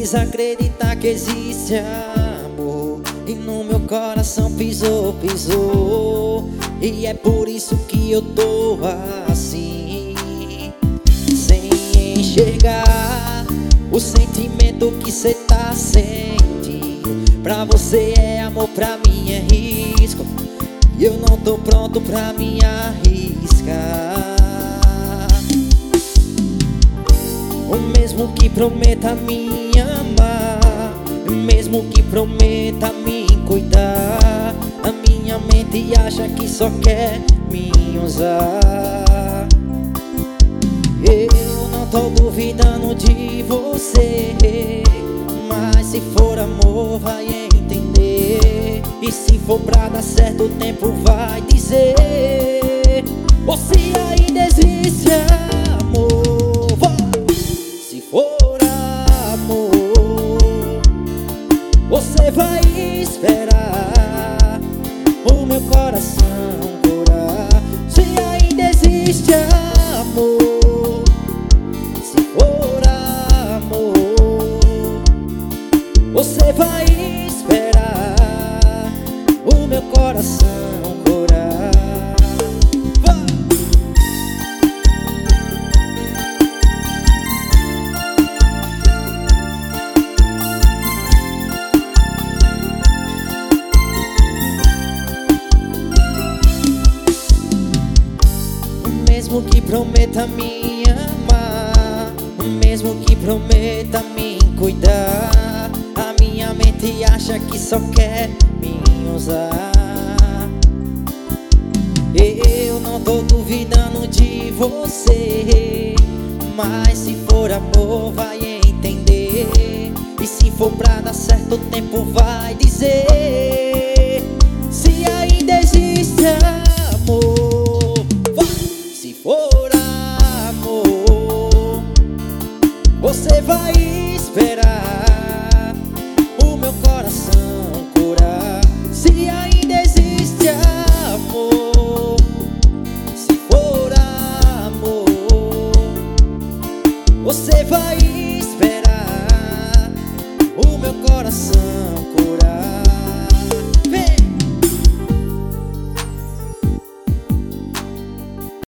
precisa acreditar que existe amor, e no meu coração pisou, pisou. E é por isso que eu tô assim, sem enxergar o sentimento que cê tá sentindo. Pra você é amor, pra mim é risco, e eu não tô pronto pra me arriscar. O mesmo que prometa me amar, mesmo que prometa me cuidar, a minha mente acha que só quer me usar. Eu não tô duvidando de você, mas se for amor vai entender, e se for pra dar certo o tempo vai dizer. Ou se ainda existe amor, se for amor, você vai esperar o meu coração curar. Se ainda existe amor, se for amor, você vai esperar o meu coração curar. Mesmo que prometa me amar, mesmo que prometa me cuidar, a minha mente acha que só quer me usar. Eu não tô duvidando de você, mas se for amor vai entender, e se for pra dar certo o tempo vai dizer. Se ainda existe amor, se for amor, você vai esperar o meu coração curar. Se ainda existe amor, se for amor, você vai